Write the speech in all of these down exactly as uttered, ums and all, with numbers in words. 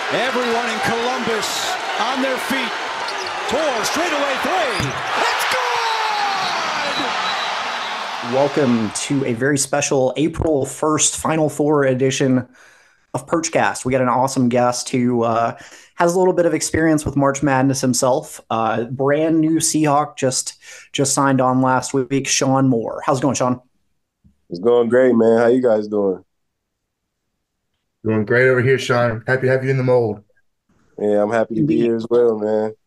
Everyone in Columbus on their feet. Four, straightaway three. It's good! Welcome to a very special April first Final Four edition of Perchcast. We got an awesome guest who uh, has a little bit of experience with March Madness himself. Uh, brand new Seahawk, just just signed on last week, Sean Moore. How's it going, Sean? It's going great, man. How you guys doing? Doing great over here, Sean. Happy to have you in the mold. Yeah, I'm happy to be here as well, man.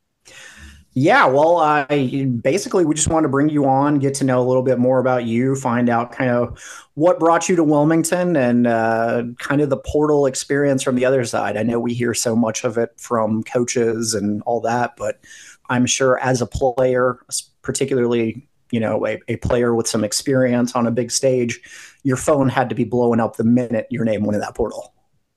Yeah, well, I basically we just wanted to bring you on, get to know a little bit more about you, find out kind of what brought you to Wilmington, and uh, kind of the portal experience from the other side. I know we hear so much of it from coaches and all that, but I'm sure as a player, particularly you know a, a player with some experience on a big stage, your phone had to be blowing up the minute your name went in that portal.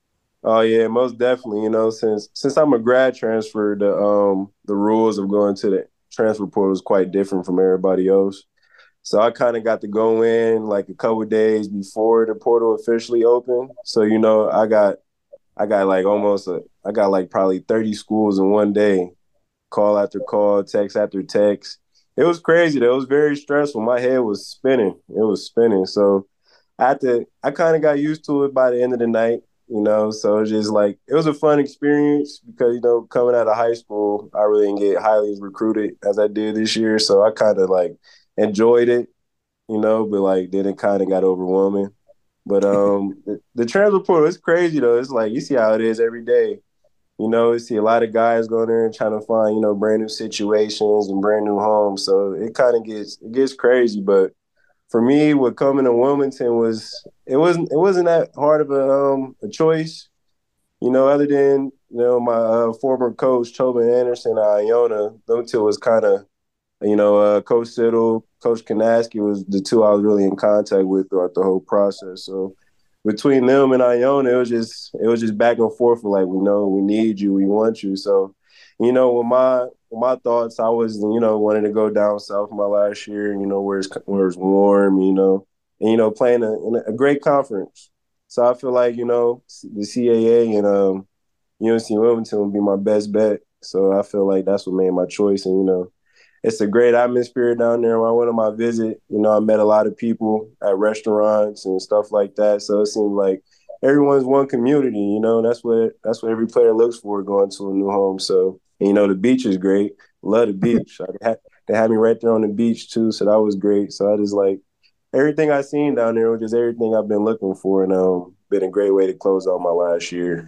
Oh yeah, most definitely. You know, since since I'm a grad transfer, the um the rules of going to the transfer portal is quite different from everybody else. So I kind of got to go in like a couple of days before the portal officially opened. So you know, I got I got like almost a I got like probably thirty schools in one day, call after call, text after text. It was crazy though. It was very stressful. My head was spinning. It was spinning. So I had to I kind of got used to it by the end of the night. You know, so it's just like it was a fun experience because, you know, coming out of high school, I really didn't get highly recruited as I did this year. So I kind of like enjoyed it, you know, but like then it kind of got overwhelming. But um, the, the transfer portal is crazy though. It's like you see how it is every day. You know, you see a lot of guys going there and trying to find, you know, brand new situations and brand new homes. So it kind of gets it gets crazy, but for me, what coming to Wilmington was it wasn't it wasn't that hard of a um a choice, you know. Other than you know my uh, former coach Tobin Anderson, uh, Iona, those two was kind of you know uh, Coach Siddle, Coach Kanaski was the two I was really in contact with throughout the whole process. So between them and Iona, it was just it was just back and forth. For like we know we need you, we want you. So you know with my my thoughts, I was, you know, wanting to go down south my last year, you know, where it's where it's warm, you know, and you know, playing a, in a great conference. So I feel like, you know, the C A A and um, U N C Wilmington would be my best bet. So I feel like that's what made my choice. And you know, it's a great atmosphere down there. When I went on my visit, you know, I met a lot of people at restaurants and stuff like that. So it seemed like everyone's one community. You know, that's what that's what every player looks for going to a new home. So. And, you know, the beach is great. Love the beach. They had, they had me right there on the beach, too, so that was great. So I just, like, everything I seen down there was just everything I've been looking for, and um, been a great way to close out my last year.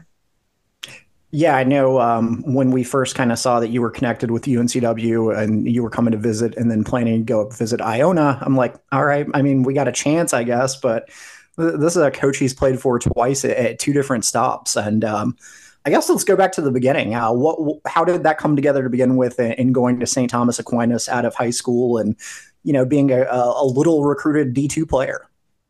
Yeah, I know um, when we first kind of saw that you were connected with U N C W and you were coming to visit and then planning to go visit Iona, I'm like, all right, I mean, we got a chance, I guess, but this is a coach he's played for twice at, at two different stops. And um, I guess let's go back to the beginning. Uh, what, how did that come together to begin with in going to Saint Thomas Aquinas out of high school and, you know, being a, a little recruited D two player?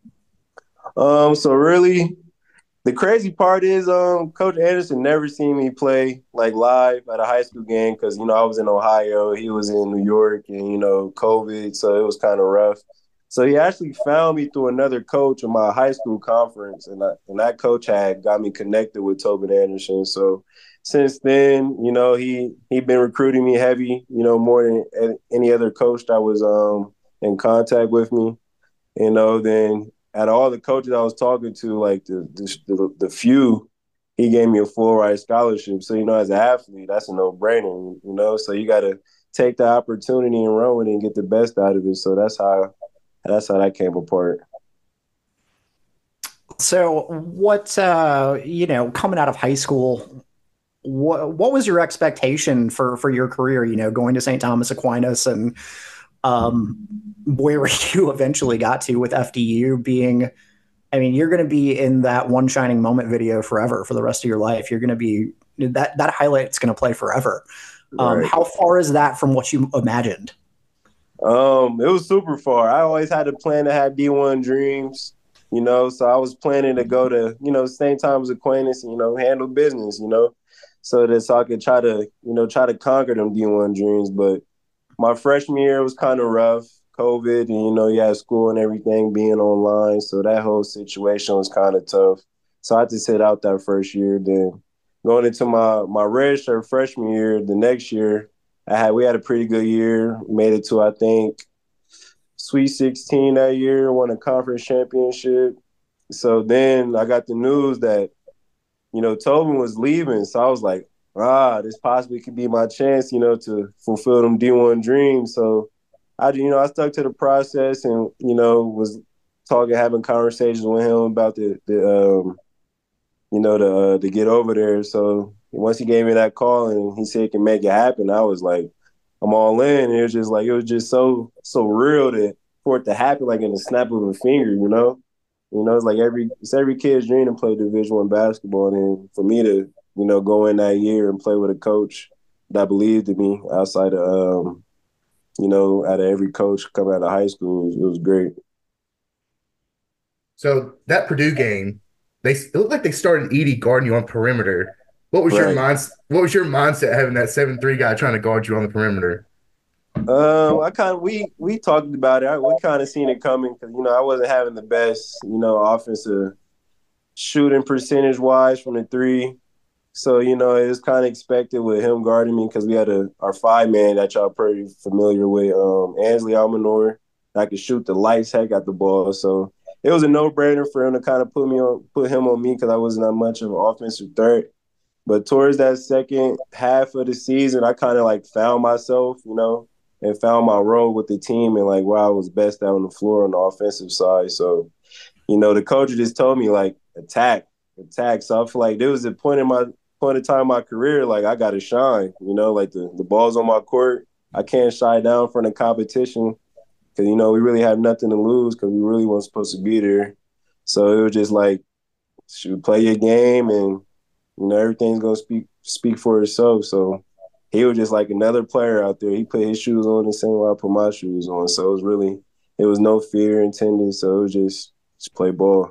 Um, so really, the crazy part is um, Coach Anderson never seen me play like live at a high school game because, you know, I was in Ohio, he was in New York, and, you know, COVID, so it was kind of rough. So he actually found me through another coach in my high school conference, and, I, and that coach had got me connected with Tobin Anderson. So since then, you know, he he been recruiting me heavy, you know, more than any other coach that was um, in contact with me. You know, then at all the coaches I was talking to, like the the, the few, he gave me a full ride scholarship. So, you know, as an athlete, that's a no-brainer, you know. So you got to take the opportunity and run with it and get the best out of it. So that's how That's how that came apart. So what, uh, you know, coming out of high school, what, what was your expectation for, for your career, you know, going to Saint Thomas Aquinas and um, where you eventually got to with F D U being, I mean, you're going to be in that one shining moment video forever for the rest of your life. You're going to be that, that highlight's going to play forever. Um, Right. How far is that from what you imagined? Um, it was super far. I always had a plan to have D one dreams, you know, so I was planning to go to, you know, Saint Thomas Aquinas and, you know, handle business, you know, so that so I could try to, you know, try to conquer them D one dreams. But my freshman year was kind of rough, COVID, and, you know, you had school and everything being online. So that whole situation was kind of tough. So I had to sit out that first year. Then going into my my red shirt freshman year, the next year, I had we had a pretty good year. Made it to I think Sweet sixteen that year, won a conference championship. So then I got the news that, you know, Tobin was leaving. So I was like, ah, this possibly could be my chance, you know, to fulfill them D one dreams. So I, you know, I stuck to the process and, you know, was talking, having conversations with him about the, the um, you know, to, uh, to get over there. So once he gave me that call and he said he can make it happen, I was like, I'm all in. And it was just like, it was just so, so real that for it to happen like in the snap of a finger, you know? You know, it's like every it's every kid's dream to play Division One basketball, and for me to, you know, go in that year and play with a coach that believed in me outside of, um, you know, out of every coach coming out of high school, it was, it was great. So that Purdue game, they it looked like they started Edey guarding you on perimeter. What was your Right. mind? What was your mindset having that seven three guy trying to guard you on the perimeter? Um, I kind of we we talked about it. I, we kind of seen it coming because you know I wasn't having the best, you know, offensive shooting percentage wise from the three. So, you know, it was kind of expected with him guarding me because we had a our five man that y'all pretty familiar with, um, Ansley Almanor, that could shoot the lights heck at the ball. So it was a no brainer for him to kind of put me on, put him on me because I wasn't that much of an offensive threat. But towards that second half of the season, I kind of like found myself, you know, and found my role with the team and like where I was best out on the floor on the offensive side. So, you know, the coach just told me like attack, attack. So I feel like there was a point in my point in time in my career, like I got to shine. You know, like the the ball's on my court. I can't shy down from the competition because you know we really have nothing to lose because we really weren't supposed to be there. So it was just like, shoot, play your game, and you know everything's gonna speak speak for itself. So he was just like another player out there. He put his shoes on the same way I put my shoes on. So it was really, it was no fear intended. So it was just just play ball.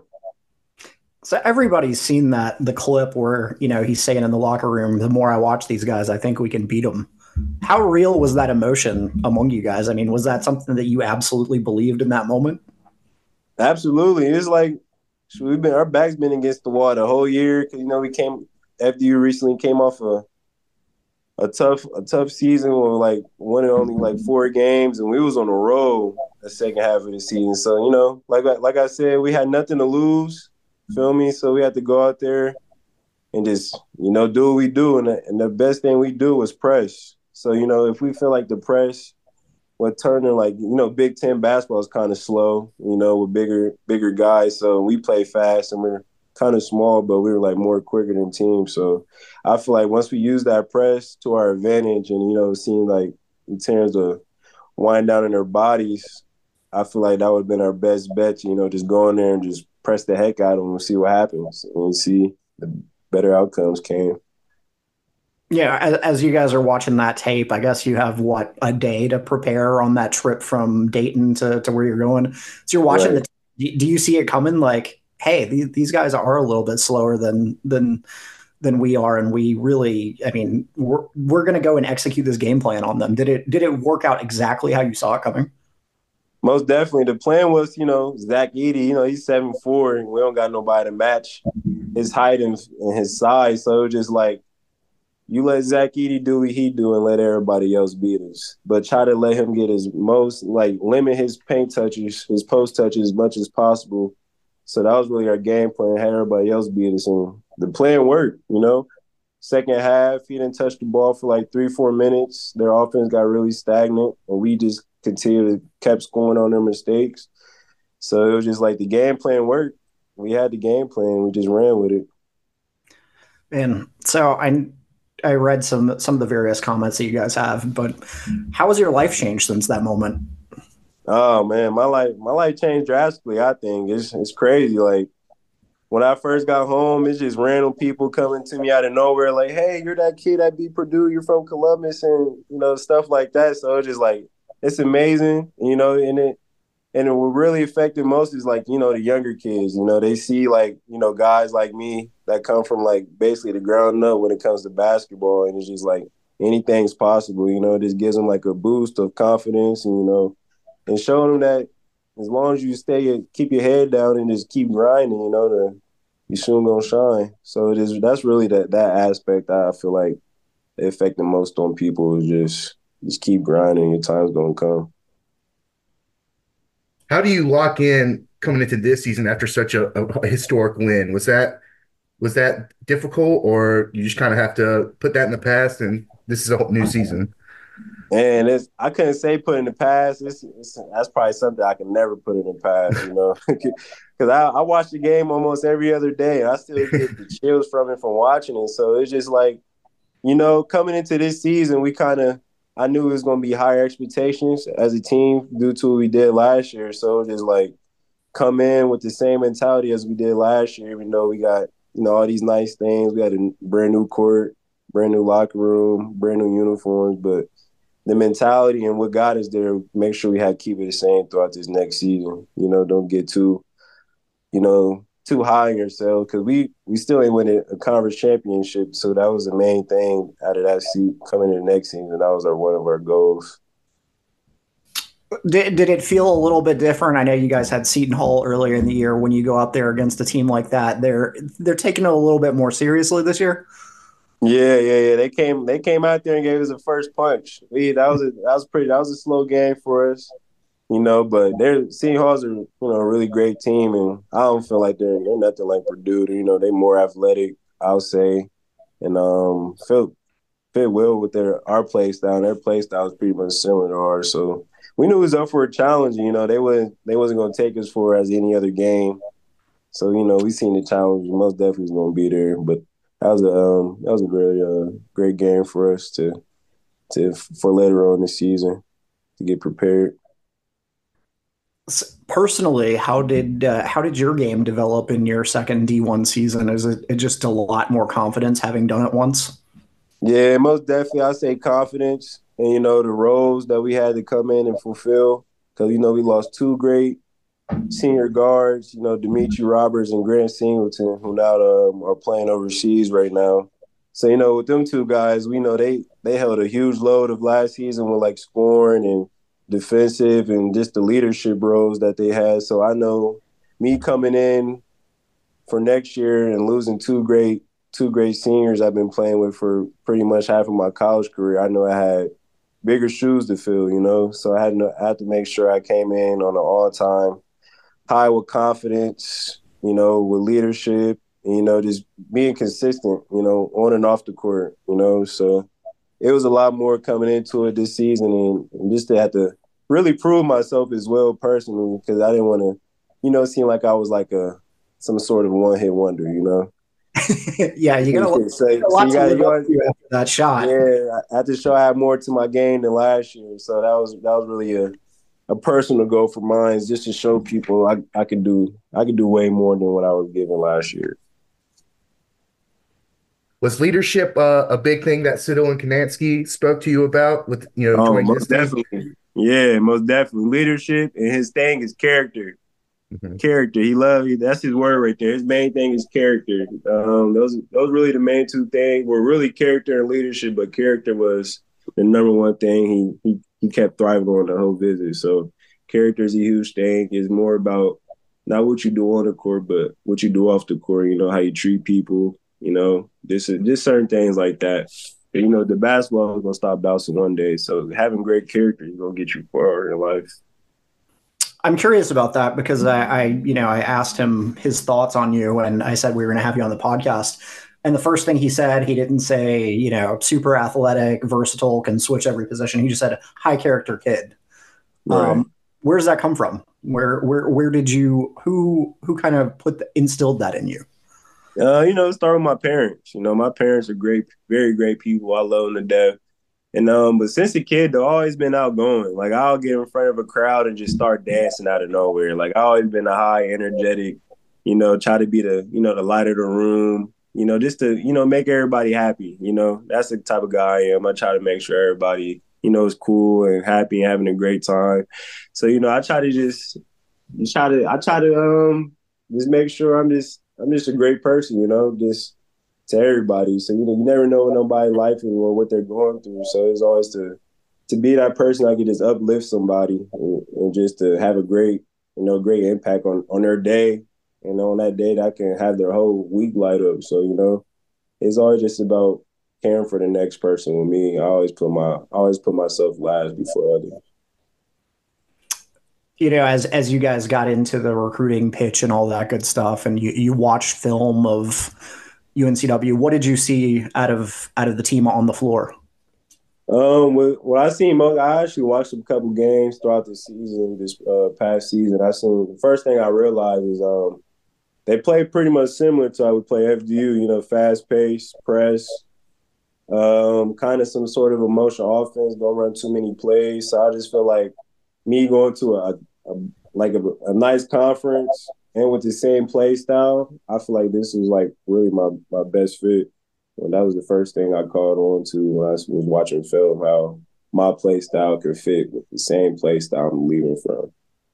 So everybody's seen that the clip where, you know, he's saying in the locker room, the more I watch these guys, I think we can beat them. How real was that emotion among you guys? I mean, was that something that you absolutely believed in that moment? Absolutely. It's like we've been our back's been against the wall the whole year because you know we came F D U recently came off a a tough a tough season where like winning only like four games and we was on the road the second half of the season. So you know, like like I said, we had nothing to lose. Feel me? So we had to go out there and just, you know, do what we do. And the, and the best thing we do was press. So, you know, if we feel like the press, what turning like, you know, Big Ten basketball is kind of slow, you know, with bigger, bigger guys. So we play fast and we're kind of small, but we were like more quicker than teams. So I feel like once we use that press to our advantage and, you know, it seemed like in terms of wind down in their bodies, I feel like that would have been our best bet, you know, just go in there and just press the heck out of them and see what happens and see the better outcomes came. Yeah, as, as you guys are watching that tape, I guess you have, what, a day to prepare on that trip from Dayton to, to where you're going. So you're watching Right. the – do you see it coming like, hey, these, these guys are a little bit slower than than than we are, and we really – I mean, we're, we're going to go and execute this game plan on them. Did it Did it work out exactly how you saw it coming? Most definitely. The plan was, you know, Zach Edey, you know, he's seven foot four, and we don't got nobody to match his height and, and his size. So it was just like, you let Zach Edey do what he do and let everybody else beat us. But try to let him get his most, like, limit his paint touches, his post touches as much as possible. So that was really our game plan, had everybody else beat us. And the plan worked, you know. Second half, he didn't touch the ball for like three, four minutes. Their offense got really stagnant, and we just continued to kept scoring on their mistakes. So it was just like the game plan worked. We had the game plan. We just ran with it. And so I I read some some of the various comments that you guys have, but how has your life changed since that moment? Oh man, my life my life changed drastically. I think it's it's crazy. Like when I first got home, it's just random people coming to me out of nowhere, like, "Hey, you're that kid that beat Purdue. You're from Columbus," and you know stuff like that. So it's just like it's amazing, you know, and it and it what really affected most is like you know the younger kids. You know, they see like you know guys like me that come from like basically the ground up when it comes to basketball, and it's just like anything's possible. You know, it just gives them like a boost of confidence, and you know, and showing them that as long as you stay, keep your head down and just keep grinding, you know, the you soon gonna shine. So it is. That's really that that aspect that I feel like it affect the most on people is just just keep grinding. Your time's gonna come. How do you lock in coming into this season after such a, a historic win? Was that was that difficult, or you just kind of have to put that in the past and this is a whole new season? And it's I couldn't say put in the past. It's, it's that's probably something I can never put in the past, you know, because I, I watch the game almost every other day, and I still get the chills from it from watching it. So it's just like, you know, coming into this season, we kind of I knew it was going to be higher expectations as a team due to what we did last year. So just like come in with the same mentality as we did last year, even though we got you know all these nice things. We had a brand new court, brand new locker room, brand new uniforms, but the mentality and what got us there, make sure we have keep it the same throughout this next season. You know, don't get too, you know, too high on yourself because we we still ain't winning a conference championship. So that was the main thing out of that seat coming in the next season. That was our one of our goals. Did, did it feel a little bit different? I know you guys had Seton Hall earlier in the year. When you go out there against a team like that, they're they're taking it a little bit more seriously this year. Yeah, yeah, yeah. They came they came out there and gave us a first punch. We that was a, that was pretty that was a slow game for us. You know, but they're Seton Hall's are you know a really great team, and I don't feel like they're they're nothing like Purdue. You know, they're more athletic, I'll say, and um fit fit well with their our play style. Their play style is pretty much similar to ours, so we knew it was up for a challenge. You know, they wasn't they wasn't going to take us for as any other game. So you know, we seen the challenge. Most definitely was going to be there, but that was a um, that was a really uh, great game for us to to for later on this season to get prepared. Personally, how did uh, how did your game develop in your second D one season? Is it, it just a lot more confidence having done it once? Yeah, most definitely. I say confidence, and you know the roles that we had to come in and fulfill because you know we lost two great senior guards. You know Dimitri Roberts and Grant Singleton, who now um, are playing overseas right now. So you know with them two guys, we know they they held a huge load of last season with like scoring and defensive and just the leadership roles that they had. So I know me coming in for next year and losing two great two great seniors I've been playing with for pretty much half of my college career. I know I had bigger shoes to fill, you know. So I had to, I had to make sure I came in on an all-time high with confidence, you know, with leadership, and, you know, just being consistent, you know, on and off the court, you know. So it was a lot more coming into it this season, and, and just to have to really prove myself as well personally because I didn't want to, you know, seem like I was like a some sort of one-hit wonder, you know. Yeah, you got a, so, a lot so to live live up to after that shot. Yeah, I had to show I had more to my game than last year, so that was that was really a, a personal goal for mine, just to show people I, I could do I could do way more than what I was given last year. Was leadership uh, a big thing that Siddle and Kanansky spoke to you about with you know Oh, joining most this team? definitely. Yeah, most definitely. Leadership and his thing is character. Mm-hmm. Character. He loves that's his word right there. His main thing is character. Um, those those really the main two things were really character and leadership, but character was the number one thing he he he kept thriving on the whole visit. So character is a huge thing. It's more about not what you do on the court, but what you do off the court. You know, how you treat people, you know, just just certain things like that. And, you know, the basketball is gonna stop bouncing one day. So having great character is gonna get you far in life. I'm curious about that because I, I, you know, I asked him his thoughts on you, and I said we were going to have you on the podcast. And the first thing he said, he didn't say, you know, super athletic, versatile, can switch every position. He just said high character kid. Right. Um, where does that come from? Where, where, where did you? Who, who kind of put the, instilled that in you? Uh, you know, start with my parents. You know, my parents are great, very great people. I love them to death. And um, but since a kid, they've always been outgoing. Like I'll get in front of a crowd and just start dancing out of nowhere. Like I always been a high, energetic, you know, try to be the, you know, the light of the room. You know, just to, you know, make everybody happy. You know, that's the type of guy I am. I try to make sure everybody, you know, is cool and happy and having a great time. So, you know, I try to just, just try to, I try to um, just make sure I'm just, I'm just a great person. You know, just. To everybody. So, you know, you never know what nobody's life or what they're going through. So it's always to to be that person that can just uplift somebody and, and just to have a great, you know, great impact on, on their day and on that day, that can have their whole week light up. So you know, it's always just about caring for the next person. With me, I always put my I always put myself last before others. You know, as as you guys got into the recruiting pitch and all that good stuff, and you, you watched film of U N C W, what did you see out of out of the team on the floor? Um, what, what I seen most, I actually watched a couple games throughout the season, this uh, past season. I seen the first thing I realized is um they play pretty much similar to how we play F D U. You know, fast pace, press, um, kind of some sort of emotional offense. Don't run too many plays. So I just feel like me going to a, a like a, a nice conference and with the same play style, I feel like this was like really my my best fit. And that was the first thing I called on to when I was watching film, how my play style could fit with the same play style I'm leaving from.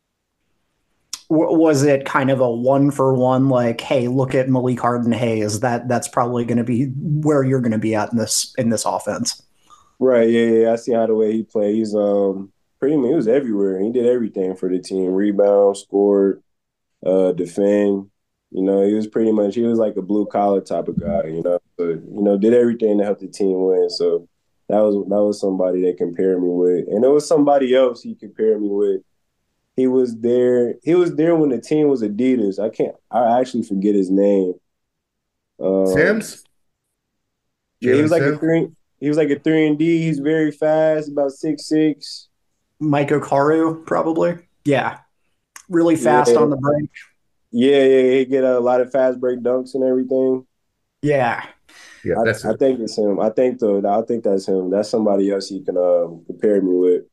Was it kind of a one for one, like, hey, look at Malik Harden-Hayes, that that's probably going to be where you're going to be at in this in this offense? Right, yeah, yeah. I see how the way he plays. He's um pretty much he was everywhere. He did everything for the team: rebound, scored, uh, defend. You know, he was pretty much he was like a blue collar type of guy. You know, but you know, did everything to help the team win. So that was that was somebody they compared me with, and it was somebody else he compared me with. He was there. He was there when the team was Adidas. I can't. I actually forget his name. Um, Sims? Yeah, he was Jalen like a Sims? three. He was like a three and D. He's very fast, about six six. Mike Okaru, probably. Yeah, really fast Yeah, on the break. yeah, yeah. He get a lot of fast break dunks and everything. Yeah, Yeah, I, that's I it. think it's him. I think though. I think that's him. That's somebody else he can um, compare me with.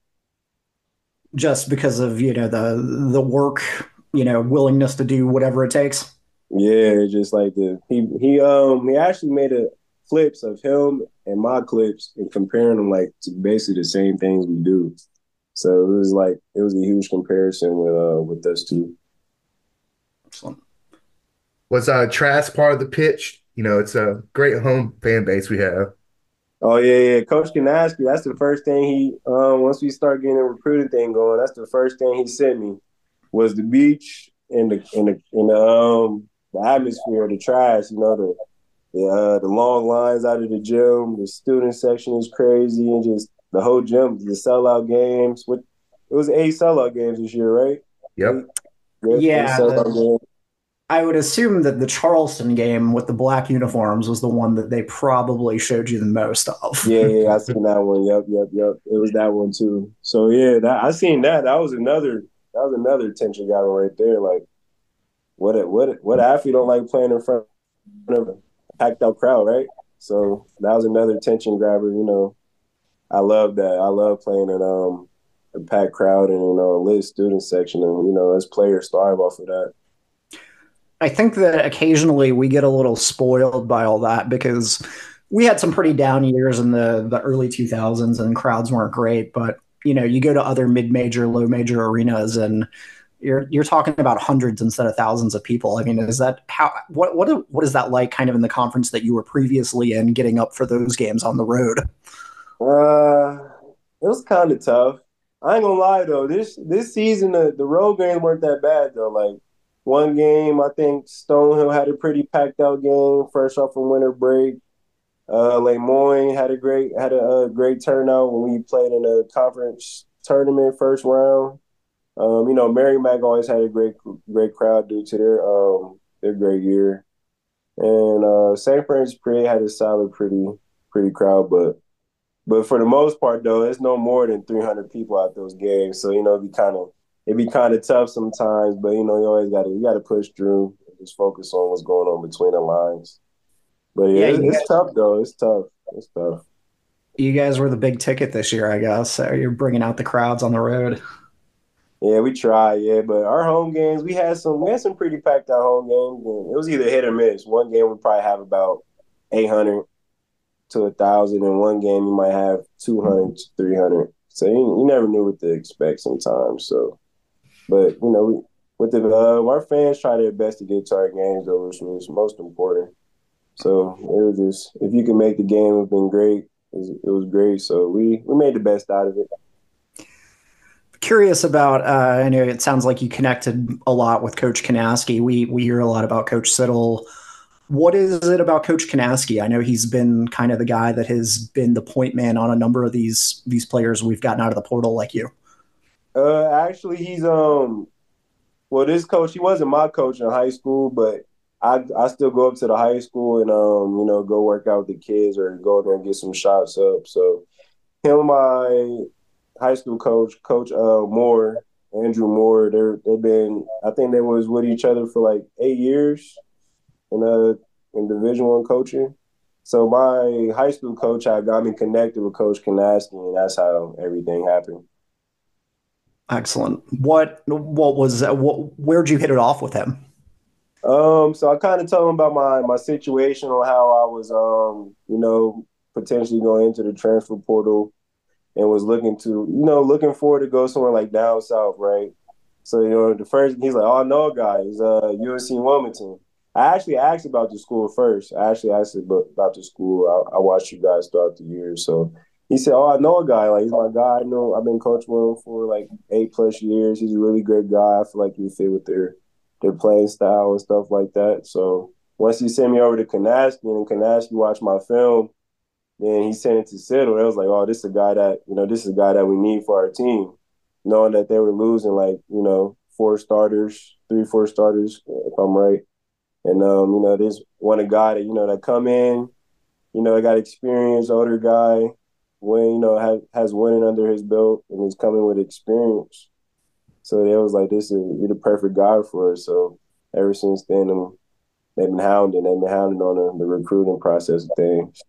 just because of you know the the work, you know, willingness to do whatever it takes. Yeah, just like the he he um he actually made a clips of him and my clips and comparing them like to basically the same things we do. So it was like it was a huge comparison with uh with us two. Excellent. Was uh Trask part of the pitch? You know, it's a great home fan base we have. Oh yeah, yeah. Coach can ask you. That's the first thing he um once we start getting a recruiting thing going, that's the first thing he sent me was the beach and the and the and the um the atmosphere, the trash, you know, the the uh, the long lines out of the gym, the student section is crazy, and just the whole gym, the sellout games. What it was eight sellout games this year, right? Eight, Yep. yep, eight Yeah, sellout the, games. I would assume that the Charleston game with the black uniforms was the one that they probably showed you the most of. Yeah, yeah, I seen that one. Yep, yep, yep. It was that one too. So yeah, that, I seen that. That was another. That was another attention grabber right there. Like, what? A, what? A, what athlete don't like playing in front of a packed out crowd, right? So that was another attention grabber. You know, I love that. I love playing in um a packed crowd and you know a lit student section, and you know, as players thrive off of that. I think that occasionally we get a little spoiled by all that because we had some pretty down years in the the early two thousands and crowds weren't great, but you know, you go to other mid-major, low-major arenas and you're you're talking about hundreds instead of thousands of people. I mean, is that how what what what is that like kind of in the conference that you were previously in getting up for those games on the road? Uh, it was kind of tough. I ain't gonna lie though. This this season, the, the road games weren't that bad though. Like one game, I think Stonehill had a pretty packed out game, fresh off from winter break. Uh, Lemoyne had a great had a, a great turnout when we played in a conference tournament first round. Um, you know, Merrimack always had a great great crowd due to their um their great year, and uh, Saint Francis Pre had a solid, pretty pretty crowd, but but for the most part though, it's no more than three hundred people at those games. So you know, it'd be kind of it'd be kind of tough sometimes, but you know, you always got to you got to push through, and just focus on what's going on between the lines. But yeah, Yeah, it's, you it's guys, tough though. It's tough. It's tough. you guys were the big ticket this year, I guess. So you're bringing out the crowds on the road. Yeah, we tried, yeah, but our home games, we had some, we had some pretty packed out home games, and it was either hit or miss. One game we probably have about eight hundred to a thousand, and one game you might have two hundred to three hundred. So you, you never knew what to expect sometimes. So, but you know, we, with the uh, our fans try their best to get to our games, though, which was most important. So it was just if you can make the game, it's been great. It was, it was great. So we we made the best out of it. curious about. Uh, I know it sounds like you connected a lot with Coach Kanaski. We we hear a lot about Coach Siddle. What is it about Coach Kanaski? I know he's been kind of the guy that has been the point man on a number of these these players we've gotten out of the portal, like you. Uh, actually, he's um. Well, this coach, he wasn't my coach in high school, but I I still go up to the high school and um you know go work out with the kids or go there and get some shots up. So him, and my high school coach, Coach uh, Moore, Andrew Moore, they're they've been I think they was with each other for like eight years in uh in Division One coaching. So my high school coach had got me connected with Coach Kanaski, and that's how everything happened. Excellent. What what was what, where'd you hit it off with him? Um, so I kind of told him about my my situation on how I was um, you know, potentially going into the transfer portal and was looking to, you know, looking forward to go somewhere like down south, right? So, you know, the first he's like, oh, I know a guy, he's uh U S C Wilmington. I actually asked about the school first. I actually asked about about the school. I, I watched you guys throughout the years. So he said, oh, I know a guy. Like, he's my guy. I know I've been coaching with him for like eight plus years. He's a really great guy. I feel like he fit with their their playing style and stuff like that. So once he sent me over to Kanaski and Kanaski watched my film, then he sent it to Siddle. It was like, oh, this is a guy that, you know, this is a guy that we need for our team. Knowing that they were losing like, you know, four starters, three, four starters, if I'm right. And, um, you know, there's one a guy that, you know, that come in, you know, got experience, older guy, when, you know, has, has winning under his belt and he's coming with experience. So it was like, this is, you're the perfect guy for us. So ever since then, um, they've been hounding, they've been hounding on the, the recruiting process of things.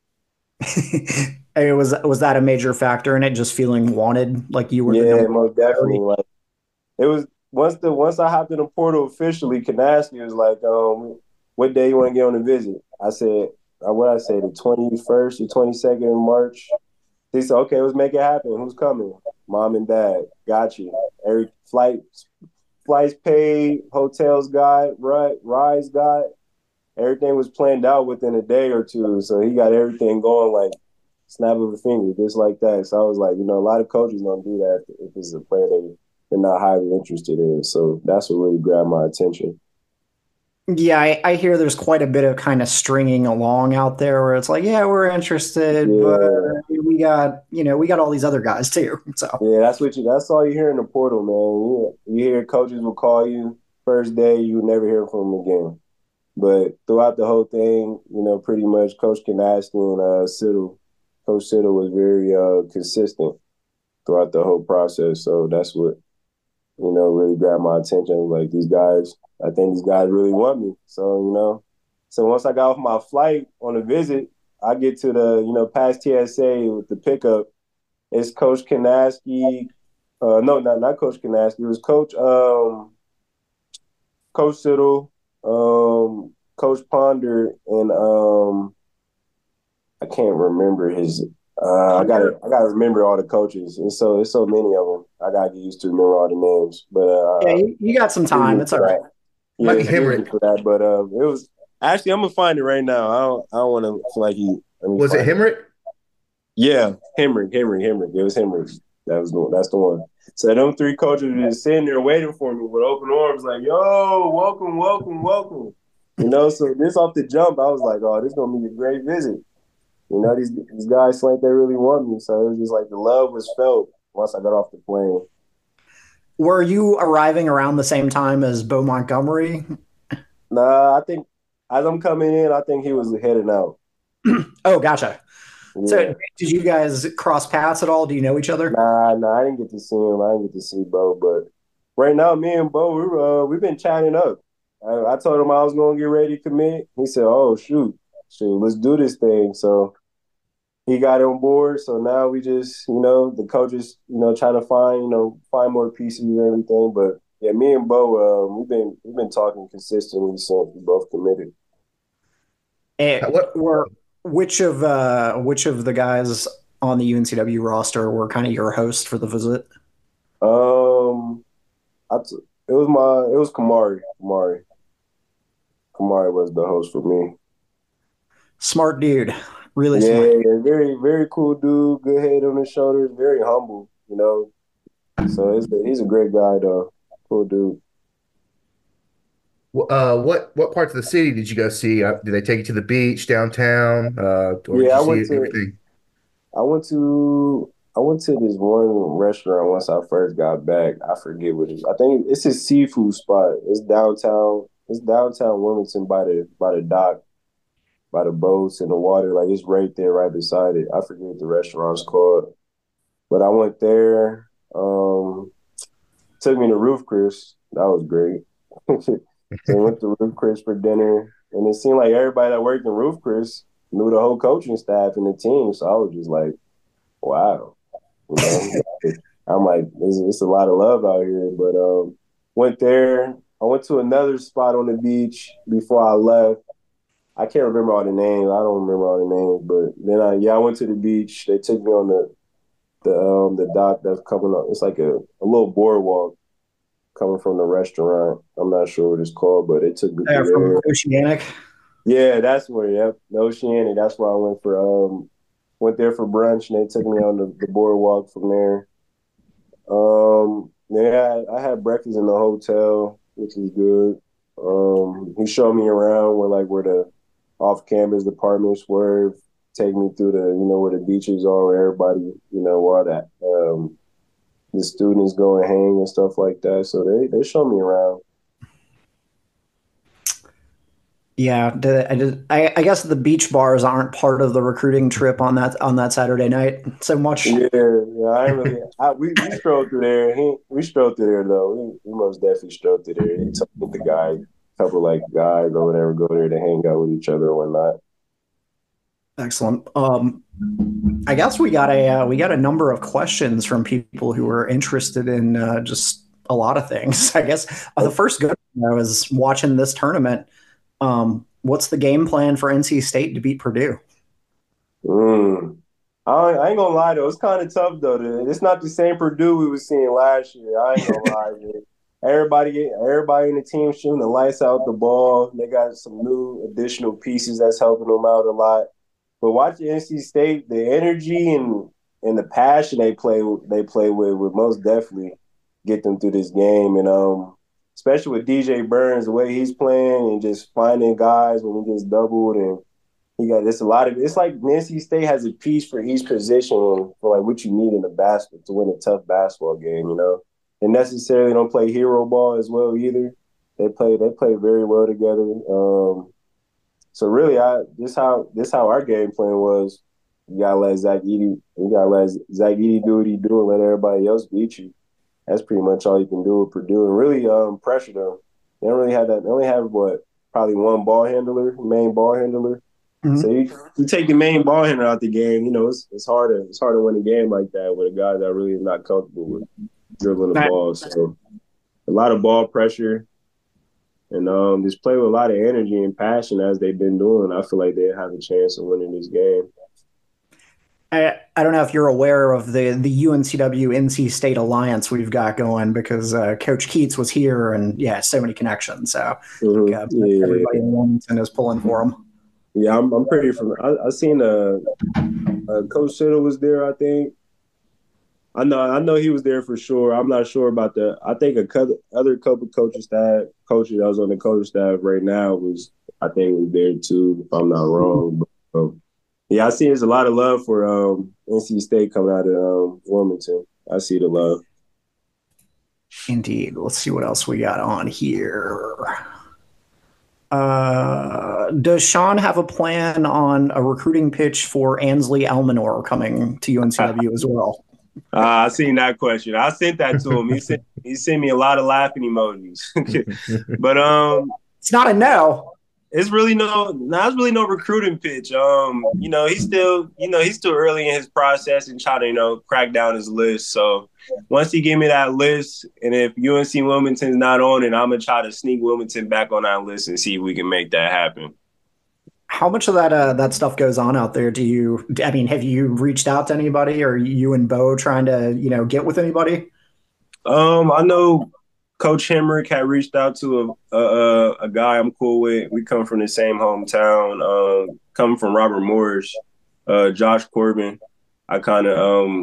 I mean, was was that a major factor in it? Just feeling wanted, like you were. Yeah, the most definitely. Like it was once the once I hopped in the portal officially, Kanaski was like, um, "What day you want to get on the visit?" I said, uh, "What I say, the twenty first or twenty second of March." They said, "Okay, let's make it happen. Who's coming?" Mom and Dad, got you. Every flight, flights paid, hotels got, right, rides got. Everything was planned out within a day or two. So he got everything going like snap of a finger, just like that. So I was like, you know, a lot of coaches don't do that if it's a player they, they're not highly interested in. So that's what really grabbed my attention. Yeah, I, I hear there's quite a bit of kind of stringing along out there where it's like, yeah, we're interested, Yeah. but we got, you know, we got all these other guys too. So yeah, that's what you. That's all you hear in the portal, man. You, you hear coaches will call you first day, you never hear from them again. But throughout the whole thing, you know, pretty much Coach Kanaski and uh, Siddle, Coach Siddle was very uh, consistent throughout the whole process. So that's what, you know, really grabbed my attention. Like, these guys, I think these guys really want me. So, you know, so once I got off my flight on a visit, I get to the, you know, past T S A with the pickup. It's Coach Kanaski. Uh, no, not not Coach Kanaski. It was Coach um, Coach Siddle, um, Coach Ponder, and um, I can't remember his. Uh, I gotta, I gotta remember all the coaches. And so, it's so many of them. I gotta get used to remember all the names. But uh, yeah, you, you got some time. It's all right. Yeah, Might be excuse me Hemrick. for that. But uh, it was actually, I'm gonna find it right now. I don't, I don't want to feel like he. let me Was it find Hemrick? Yeah, Hemrick, Hemrick, Hemrick. It was Hemrick. That was the one. That's the one. So them three coaches were just sitting there waiting for me with open arms, like, "Yo, welcome, welcome, welcome." You know, so this off the jump, I was like, "Oh, this is gonna be a great visit." You know, these these guys seem like they really want me, so it was just like the love was felt once I got off the plane. Were you arriving around the same time as Bo Montgomery? Nah, I think as I'm coming in, I think he was heading out. Oh, gotcha. Yeah. So did you guys cross paths at all? Do you know each other? Nah, nah, I didn't get to see him. I didn't get to see Bo, but right now, me and Bo, we're uh, we've been chatting up. I, I told him I was gonna get ready to commit. He said, "Oh shoot, shoot, let's do this thing." So he got on board. So now we just, you know, the coaches, you know, trying to find, you know, find more pieces and everything. But yeah, me and Bo, uh, we've been we've been talking consistently since we both committed. And What? were which of uh, which of the guys on the U N C W roster were kind of your host for the visit? Um, I t- it was my it was Kamari. Kamari. Kamari was the host for me. Smart dude, really Yeah, smart. yeah, very very cool dude. Good head on his shoulders. Very humble. You know, So he's a, he's a great guy though. Cool dude. Uh, what what parts of the city did you go see? Uh, did they take you to the beach, downtown, uh, or did Yeah, you I see went to everything? I went to I went to this one restaurant once I first got back. I forget what it is. I think it's a seafood spot. It's downtown. It's downtown Wilmington by the by the dock, by the boats and the water. Like it's right there, right beside it. I forget what the restaurant's called. But I went there. Um, took me to Roof Chris. That was great. So we went to Roof Chris for dinner, and it seemed like everybody that worked in Roof Chris knew the whole coaching staff and the team. So I was just like, wow, you know. I'm like, it's, it's a lot of love out here. But um, went there. I went to another spot on the beach before I left. I can't remember all the names. I don't remember all the names. But then I, yeah, I went to the beach. They took me on the the um the dock that's coming up. It's like a, a little boardwalk coming from the restaurant. I'm not sure what it's called, but they took me Uh, through from there. Oceanic. Yeah, that's where. Yep, the Oceanic. That's where I went for um went there for brunch, and they took me on the, the boardwalk from there. Um, yeah, I, I had breakfast in the hotel, which was good. Um, he showed me around where like where the off campus apartments were, take me through the you know where the beaches are, where everybody you know where that um the students go and hang and stuff like that. So they they show me around. Yeah, the- I, just, I, I guess the beach bars aren't part of the recruiting trip on that on that Saturday night so much. Yeah, yeah. I ain't really. I, we we strolled through there. He we strolled through there though. We, we most definitely strolled through there. He took me the guy, a couple like guys or whatever, go there to hang out with each other or whatnot. Excellent. Um, I guess we got a uh, we got a number of questions from people who are interested in uh, just a lot of things. I guess uh, the first good one I was watching this tournament. Um, what's the game plan for N C State to beat Purdue? Mm. I, I ain't gonna lie though, it's kind of tough though. It's not the same Purdue we was seeing last year. I ain't gonna lie, man. Everybody, everybody in the team shooting the lights out the ball. They got some new additional pieces that's helping them out a lot. But watching N C State, the energy and and the passion they play they play with would most definitely get them through this game. And um, especially with D J Burns, the way he's playing and just finding guys when he gets doubled and he got this a lot of it's like N C State has a piece for each position for like what you need in the basket to win a tough basketball game, you know. They necessarily don't play hero ball as well either. They play they play very well together. Um, so really, I this how this how our game plan was. You gotta let Zach Edey, you gotta let Zach Edey do what he do and let everybody else beat you. That's pretty much all you can do with Purdue and really um, pressure them. They don't really have that. They only have what probably one ball handler, main ball handler. So Mhm. you, you take the main ball handler out the game. You know it's it's hard to it's hard to win a game like that with a guy that really is not comfortable with dribbling the ball. So a lot of ball pressure and um, just play with a lot of energy and passion as they've been doing. I feel like they have a chance of winning this game. I, I don't know if you're aware of the the U N C W N C State alliance we've got going because uh, Coach Keats was here and yeah, so many connections. So Mm-hmm. uh, Yeah, everybody in Wilmington is pulling for him. yeah. I'm I'm pretty from. I, I seen a, a Coach Siddle was there. I think. I know, I know he was there for sure. I'm not sure about the. I think a couple, other couple coaching staff, coaches that was on the coaching staff right now was, I think, was there too. If I'm not wrong, but, um, yeah, I see there's a lot of love for um, N C State coming out of um, Wilmington. I see the love. Indeed. Let's see what else we got on here. Uh, does Sean have a plan on a recruiting pitch for Ansley Almanor coming to U N C W as well? Uh, I seen that question. I sent that to him. He sent he sent me a lot of laughing emojis. But um, It's not a no. it's really no, no, it's really no recruiting pitch. Um, you know, he's still, you know, he's still early in his process and trying to, you know, crack down his list. So once he give me that list, and if U N C Wilmington's not on it, I'm gonna try to sneak Wilmington back on that list and see if we can make that happen. How much of that uh, that stuff goes on out there? Do you? I mean, have you reached out to anybody, or you and Bo trying to, you know, get with anybody? Um, I know Coach Hemrick had reached out to a, a a guy I'm cool with. We come from the same hometown. Um, coming from Robert Morris, uh, Josh Corbin. I kind of um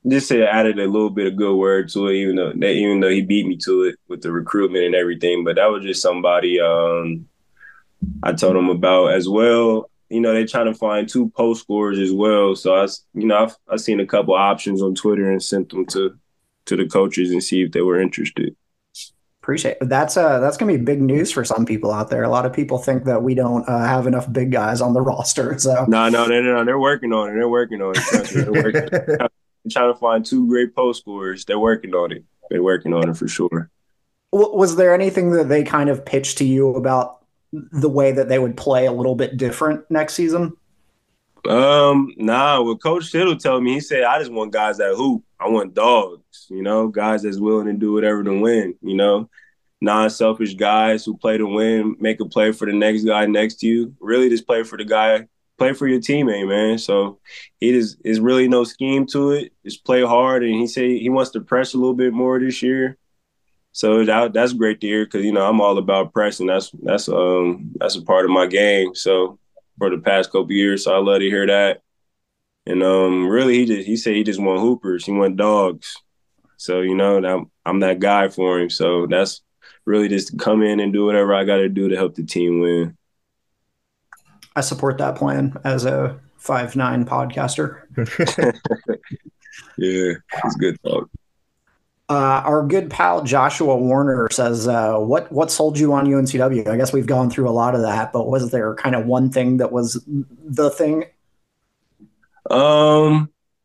just say added a little bit of good word to it, even though that even though he beat me to it with the recruitment and everything. But that was just somebody um, I told him about as well. You know, they're trying to find two post scorers as well. So I, you know, I've I've seen a couple options on Twitter and sent them to to the coaches and see if they were interested. Appreciate it. That's uh that's gonna be big news for some people out there. A lot of people think that we don't uh, have enough big guys on the roster. So no, no, no, no, they're working on it. They're working on it. Trust me, they're working. They're trying to find two great post scorers. They're working on it. They're working on it for sure. Was there anything that they kind of pitched to you about the way that they would play a little bit different next season? Um, nah, what Coach Tittle told me, he said, I just want guys that hoop. I want dogs, you know, guys that's willing to do whatever to win, you know, non-selfish guys who play to win, make a play for the next guy next to you. Really just play for the guy, play for your teammate, man. So he just is really no scheme to it. Just play hard. And he said he wants to press a little bit more this year. So that, that's great to hear because, you know, I'm all about pressing. That's that's um that's a part of my game. So for the past couple years, so I love to hear that. And um, really, he just he said he just want hoopers. He want dogs. So you know, I'm I'm that guy for him. So that's really just come in and do whatever I got to do to help the team win. I support that plan as a five nine podcaster. Yeah, it's good talk. Uh, our good pal Joshua Warner says, uh, "What what sold you on U N C W?" I guess we've gone through a lot of that, but was there kind of one thing that was the thing? Um,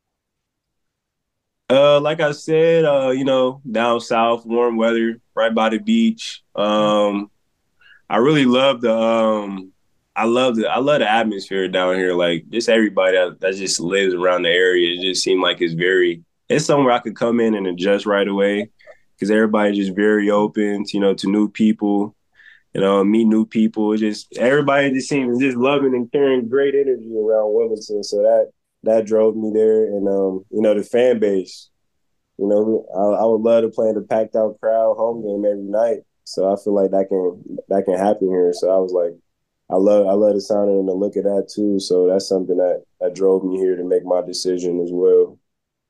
uh, like I said, uh, you know, down south, warm weather, right by the beach. Um, I really love the um, I love the I love the atmosphere down here. Like just everybody that, that just lives around the area, it just seemed like it's very. It's somewhere I could come in and adjust right away because everybody's just very open, to, you know, to new people, you know, meet new people. It just everybody just seems just loving and carrying great energy around Wilmington. So that that drove me there, and um, you know, the fan base. You know, I, I would love to play in the packed out crowd home game every night. So I feel like that can that can happen here. So I was like, I love I love the sound and the look of that too. So that's something that that drove me here to make my decision as well.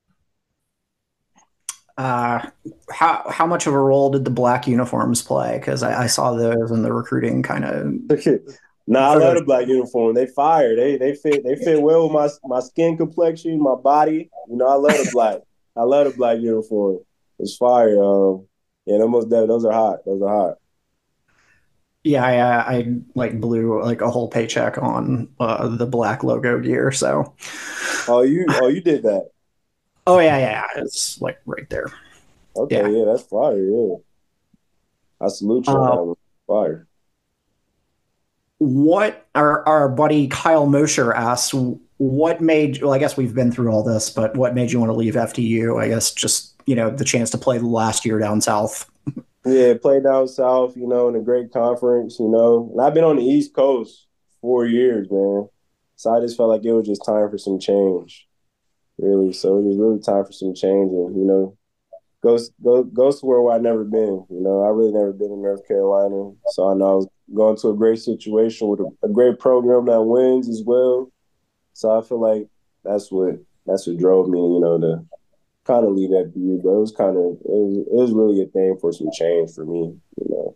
Uh, how how much of a role did the black uniforms play? Because I, I saw those in the recruiting kind of. No, nah, I love the black uniform. They fire. They they fit they fit well with my my skin complexion, my body. You know, I love the black. I love the black uniform. It's fire. Um, yeah, almost dead. Those are hot. Those are hot. Yeah, I, uh, I like blew like a whole paycheck on uh, the black logo gear. So. Oh, you oh you did that. Oh yeah, yeah, it's like right there. Okay, yeah, yeah that's fire. Yeah, I salute you on that one. Fire. What our our buddy Kyle Mosher asks, what made? Well, I guess we've been through all this, but what made you want to leave F T U? I guess just you know the chance to play the last year down south. Yeah, play down south. You know, in a great conference. You know, and I've been on the East Coast four years, man. So I just felt like it was just time for some change. Really, so it was really time for some change, and you know, go go go somewhere where I've never been. You know, I really never been in North Carolina, so I know I was going to a great situation with a, a great program that wins as well. So I feel like that's what that's what drove me, you know, to kind of leave F T U. But it was kind of it was, it was really a thing for some change for me, you know.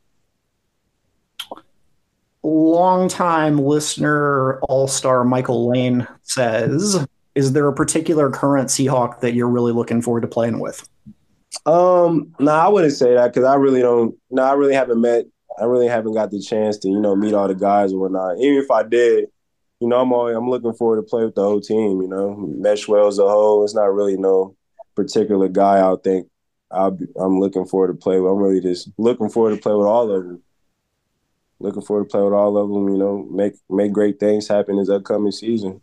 Longtime listener, all-star Michael Lane says, is there a particular current Seahawk that you're really looking forward to playing with? Um, no, nah, I wouldn't say that because I really don't. No, nah, I really haven't met. I really haven't got the chance to, you know, meet all the guys and whatnot. Even if I did, you know, I'm always, I'm looking forward to play with the whole team. You know, mesh well as a whole. It's not really no particular guy. I think I'll be, I'm looking forward to play with. I'm really just looking forward to play with all of them. Looking forward to play with all of them. You know, make make great things happen this upcoming season.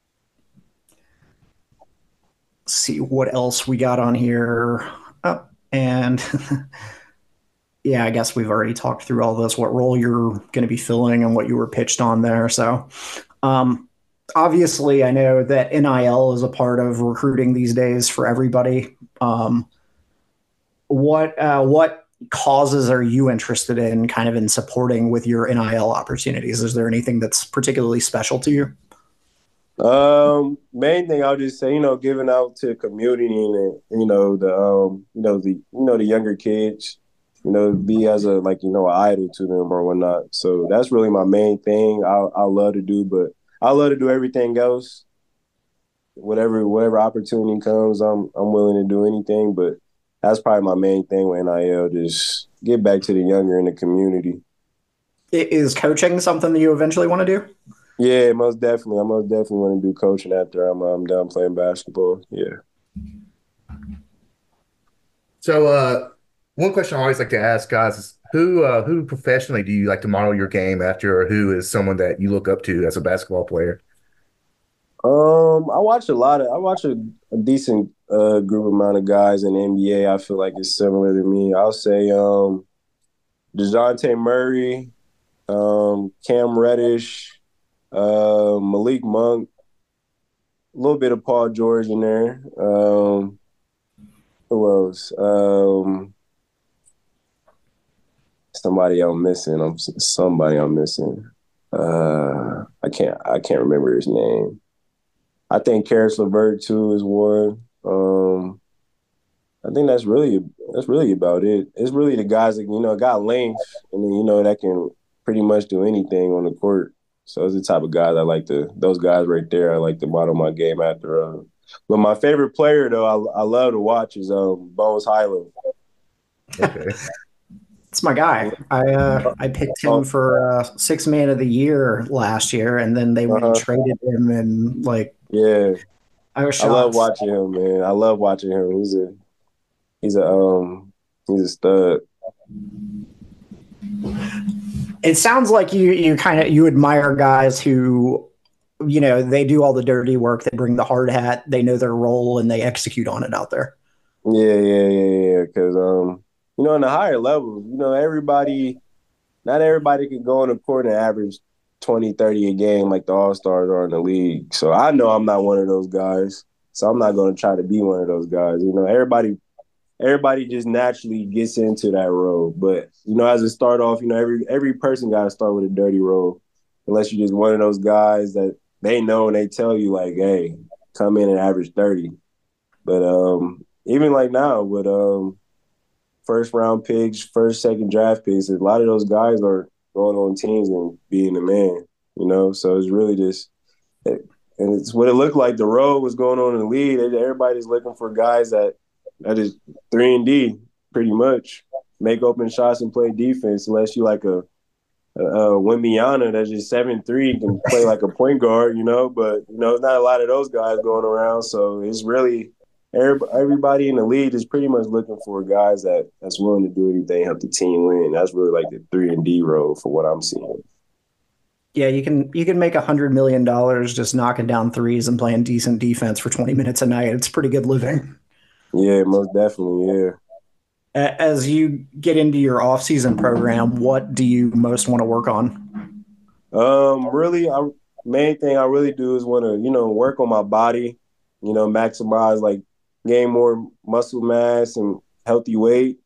See what else we got on here. Oh, and yeah, I guess we've already talked through all this, what role you're going to be filling and what you were pitched on there. So um, obviously I know that N I L is a part of recruiting these days for everybody. Um, what, uh, what causes are you interested in kind of in supporting with your N I L opportunities? Is there anything that's particularly special to you? Um, main thing I'll just say, you know, giving out to the community and you know the um, you know the you know the younger kids, you know, be as a like you know an idol to them or whatnot. So that's really my main thing. I I love to do, but I love to do everything else. Whatever whatever opportunity comes, I'm I'm willing to do anything. But that's probably my main thing with N I L. Just get back to the younger in the community. Is coaching something that you eventually want to do? Yeah, most definitely. I most definitely want to do coaching after I'm I'm done playing basketball. Yeah. So, uh, one question I always like to ask guys is who uh, who professionally do you like to model your game after, or who is someone that you look up to as a basketball player? Um, I watch a lot of I watch a, a decent uh group amount of guys in the N B A. I feel like it's similar to me. I'll say um DeJounte Murray, um, Cam Reddish, uh, Malik Monk, a little bit of Paul George in there. Um, who else? Um, somebody I'm missing. I'm somebody I'm missing. Uh, I can't I can't remember his name. I think Karis LeVert too is one. Um, I think that's really that's really about it. It's really the guys that you know got length and then you know that can pretty much do anything on the court. So it's the type of guys I like to. Those guys right there, I like to model my game after. Uh, but my favorite player though, I, I love to watch is um, Bones Highland. Okay. It's my guy. I uh, I picked him Oh, for uh, six man of the year last year, and then they went and uh-huh. traded him, and like Yeah, I was I love shocked. watching him, man. I love watching him. He's a he's a um he's a stud. It sounds like you you kind of you admire guys who, you know, they do all the dirty work, they bring the hard hat, they know their role, and they execute on it out there. Yeah, yeah, yeah, yeah. Because um, you know, in the higher levels, you know, everybody, not everybody can go on the court and average twenty, thirty a game like the All Stars are in the league. So I know I'm not one of those guys. So I'm not going to try to be one of those guys. You know, everybody, everybody just naturally gets into that role. But you know, as a start off, you know, every every person got to start with a dirty role, unless you're just one of those guys that they know and they tell you like, hey, come in and average thirty. But um, even like now with um first round picks, first, second draft picks, a lot of those guys are going on teams and being the man, you know? So it's really just, and it's what it looked like. The road was going on in the league. Everybody's looking for guys that, that is three and D pretty much, make open shots and play defense, unless you like a, a, a Wimbiana that's just seven three can play like a point guard, you know? But, you know, it's not a lot of those guys going around. So it's really, everybody in the league is pretty much looking for guys that that's willing to do anything, help the team win. That's really like the three and D role for what I'm seeing. Yeah, you can you can make a hundred million dollars just knocking down threes and playing decent defense for twenty minutes a night. It's pretty good living. Yeah, most definitely. Yeah. As you get into your off-season program, what do you most want to work on? Um, really, I main thing I really do is want to you know work on my body, you know, maximize like gain more muscle mass and healthy weight.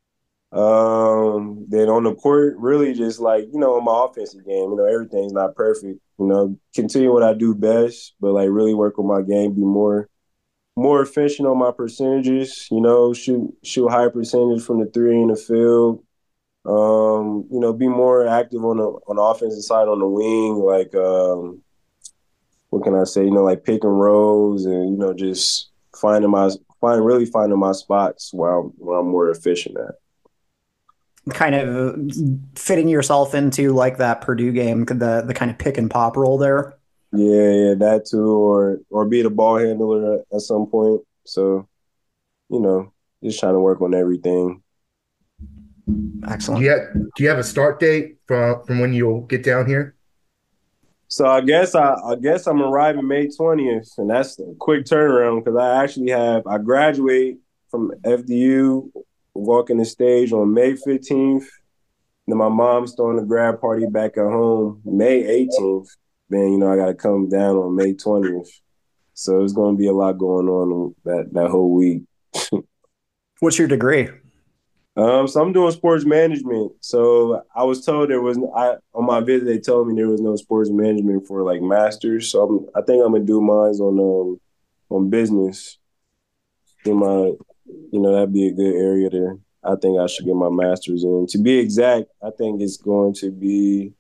Um, then on the court, really just like, you know, on my offensive game, you know, everything's not perfect. You know, continue what I do best, but like really work on my game, be more more efficient on my percentages, you know, shoot shoot higher percentage from the three in the field. Um, you know, be more active on the on the offensive side on the wing, like um what can I say, you know, like pick and rolls and, you know, just finding my find really finding my spots where I'm where I'm more efficient at. Kind of fitting yourself into like that Purdue game, the the kind of pick and pop role there. Yeah, yeah, that too, or or be the ball handler at, at some point. So, you know, just trying to work on everything. Excellent. Do you have, do you have a start date from from when you'll get down here? So I guess I, I guess I'm arriving May twentieth, and that's a quick turnaround because I actually have I graduate from F D U, walking the stage on May fifteenth. Then my mom's throwing a grad party back at home May eighteenth. Then you know I got to come down on May twentieth. So there's going to be a lot going on that that whole week. What's your degree? Um, so I'm doing sports management. So I was told there was I on my visit they told me there was no sports management for like masters. So I'm, I think I'm gonna do mine on um on business. Do my, you know, that'd be a good area there. I think I should get my master's in. To be exact, I think it's going to be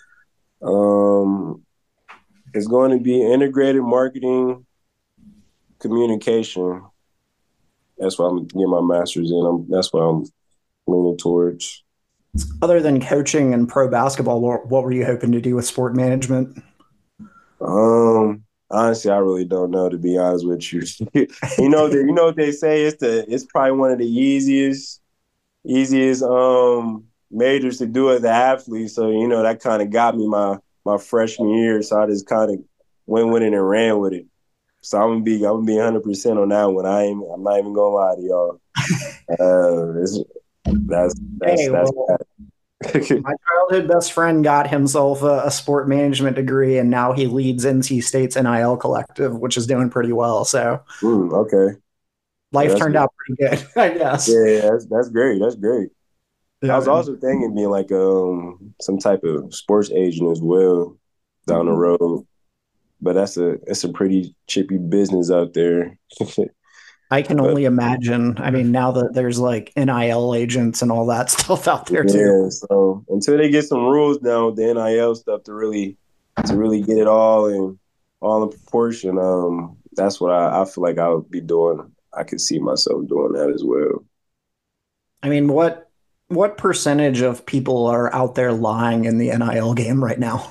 um it's going to be integrated marketing communication. That's what I'm getting my master's in. I'm, that's what I'm leaning towards. Other than coaching and pro basketball, what, what were you hoping to do with sport management? Um, honestly, I really don't know. To be honest with you, you know, the, you know what they say. It's the it's probably one of the easiest easiest um majors to do as an athlete. So you know that kind of got me my my freshman year. So I just kind of went with it and ran with it. So I'm gonna be I'm gonna be one hundred percent on that one. I ain't I'm not even gonna lie to y'all. Uh, it's, that's that's Hey, that's. well, my childhood best friend got himself a, a sport management degree, and now he leads N C State's N I L collective, which is doing pretty well. So Mm, okay. life Yeah, turned good. out pretty good, I guess. Yeah, yeah, that's that's great. That's great. Yeah, I was man. also thinking being like um some type of sports agent as well down the road. But that's a it's a pretty chippy business out there. I can But only imagine. I mean, now that there's like N I L agents and all that stuff out there too. yeah, so until they get some rules down with the N I L stuff to really to really get it all in all in proportion, um, that's what I, I feel like I would be doing. I could see myself doing that as well. I mean, what what percentage of people are out there lying in the N I L game right now?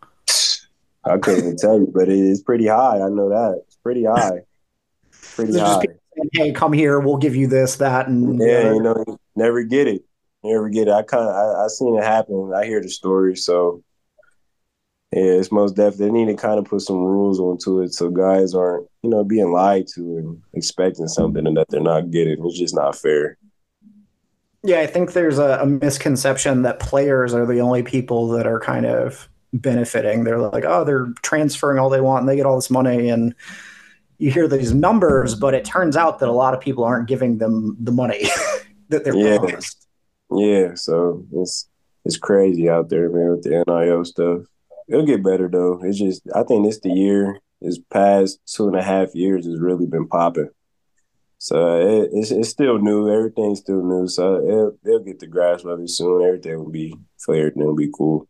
I couldn't even tell you, but it is pretty high. I know that. It's pretty high. Pretty There's just high. people saying, "Hey, come here, we'll give you this, that, and the Yeah, other." you know, you never get it. Never get it. I kind of I, I seen it happen. I hear the story, so yeah, it's most definitely. They need to kind of put some rules onto it so guys aren't, you know, being lied to and expecting something and that they're not getting. It's just not fair. Yeah, I think there's a, a misconception that players are the only people that are kind of benefiting. They're like, oh, they're transferring all they want and they get all this money. And you hear these numbers, but it turns out that a lot of people aren't giving them the money that they're Yeah. promised. Yeah, so it's it's crazy out there, man, with the N I L stuff. It'll get better though. It's just I think this the year. This past two and a half years has really been popping. So it, it's it's still new. Everything's still new. So it, they'll get the grasp of it soon. Everything will be for everything will be cool.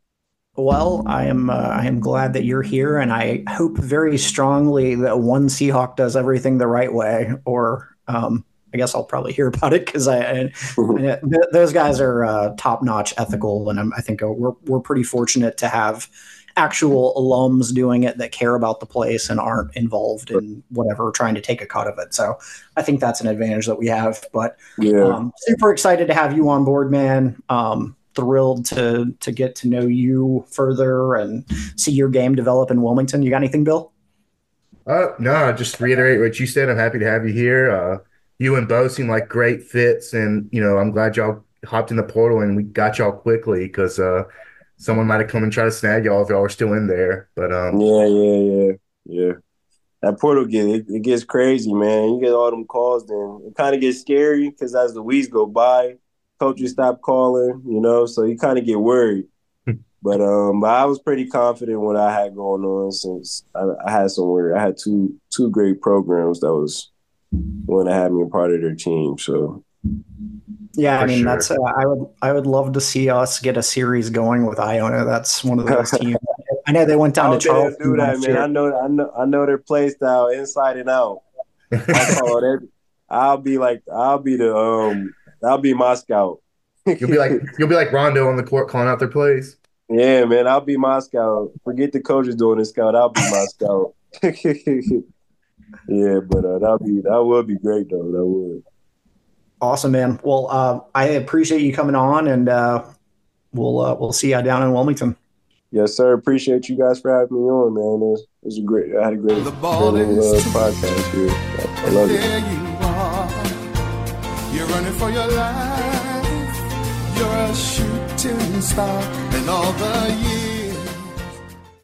Well, I am uh, I am glad that you're here, and I hope very strongly that one Seahawk does everything the right way. Or um, I guess I'll probably hear about it because I, I, I th- those guys are uh, top notch ethical, and I'm, I think uh, we're we're pretty fortunate to have actual alums doing it that care about the place and aren't involved in whatever trying to take a cut of it. So I think that's an advantage that we have. But Yeah. um, super excited to have you on board, man. Um, thrilled to to get to know you further and see your game develop in Wilmington. You got anything, Bill? Uh, no, just reiterate what you said. I'm happy to have you here. Uh, you and Bo seem like great fits, and you know I'm glad y'all hopped in the portal and we got y'all quickly because uh, someone might have come and tried to snag y'all if y'all were still in there. But um, Yeah, yeah, yeah, yeah. That portal get it, it gets crazy, man. You get all them calls, then it kind of gets scary because as the weeks go by, coaches stop calling, you know, so you kind of get worried. But um, but I was pretty confident what I had going on since I, I had somewhere. I had two two great programs that was when I had me a part of their team. So Yeah, I For mean sure. that's uh, I would I would love to see us get a series going with Iona. That's one of those teams. I know they went I down to hope they don't Charleston do that, last man. year. I know, I know, I know their play style inside and out. I call it. every- I'll be like, I'll be the um, I'll be my scout. You'll be like you'll be like Rondo on the court calling out their plays. Yeah, man, I'll be my scout. Forget the coaches doing the scout. I'll be my scout. Yeah, but uh, that'll be that would be great though. That would. Awesome, man. Well, uh, I appreciate you coming on, and uh, we'll uh, we'll see you down in Wilmington. Yes, sir. Appreciate you guys for having me on, man. It was, it was a great. I had a great, The great ball little is uh, podcast here. I, I love it. There you are. You're running for your life. You're a shooting star. And all the years